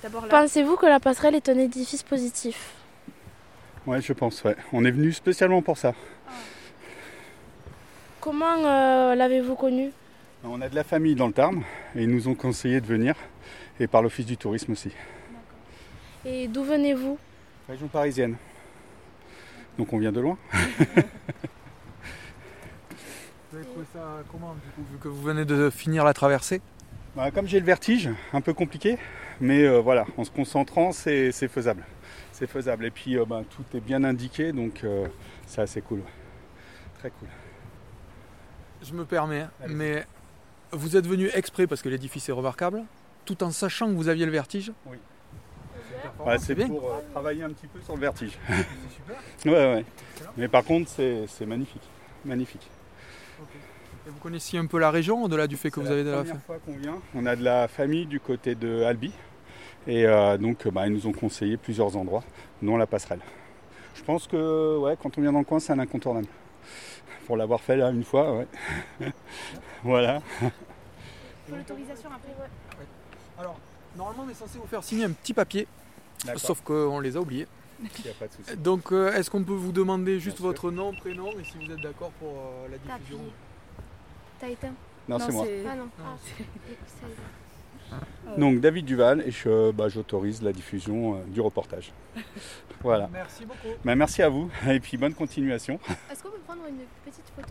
d'abord là. Pensez-vous que la passerelle est un édifice positif? Ouais, je pense, ouais. On est venu spécialement pour ça. Comment l'avez-vous connu? On a de la famille dans le Tarn et ils nous ont conseillé de venir, et par l'Office du tourisme aussi. Et d'où venez-vous? Région parisienne. Donc on vient de loin. Vous avez trouvé ça comment, du coup, vu que vous venez de finir la traversée? Bah, comme j'ai le vertige, un peu compliqué, mais voilà, en se concentrant, c'est faisable. C'est faisable. Et puis tout est bien indiqué, donc c'est assez cool. Très cool. Je me permets, Allez-y. mais vous êtes venu exprès parce que l'édifice est remarquable, tout en sachant que vous aviez le vertige? Oui. Ouais, C'est bien. pour travailler un petit peu sur le vertige. C'est super. Ouais. Mais par contre, c'est magnifique. Magnifique. Et vous connaissiez un peu la région, au-delà du fait que vous avez de la la première fois qu'on vient. On a de la famille du côté de Albi. Et donc, ils nous ont conseillé plusieurs endroits, dont la passerelle. Je pense que quand on vient dans le coin, c'est un incontournable. Pour l'avoir fait là une fois, ouais. Voilà. Pour l'autorisation après. Alors, normalement, on est censé vous faire signer un petit papier, D'accord. sauf qu'on les a oubliés. Il n'y a pas de souci. Donc, est-ce qu'on peut vous demander juste Bien sûr. votre nom, prénom, et si vous êtes d'accord pour la diffusion? T'as éteint? Non, c'est moi. Ah non. Donc David Duval, et j'autorise la diffusion du reportage. Voilà. Merci beaucoup. Merci à vous, et puis bonne continuation. Est-ce qu'on peut prendre une petite photo?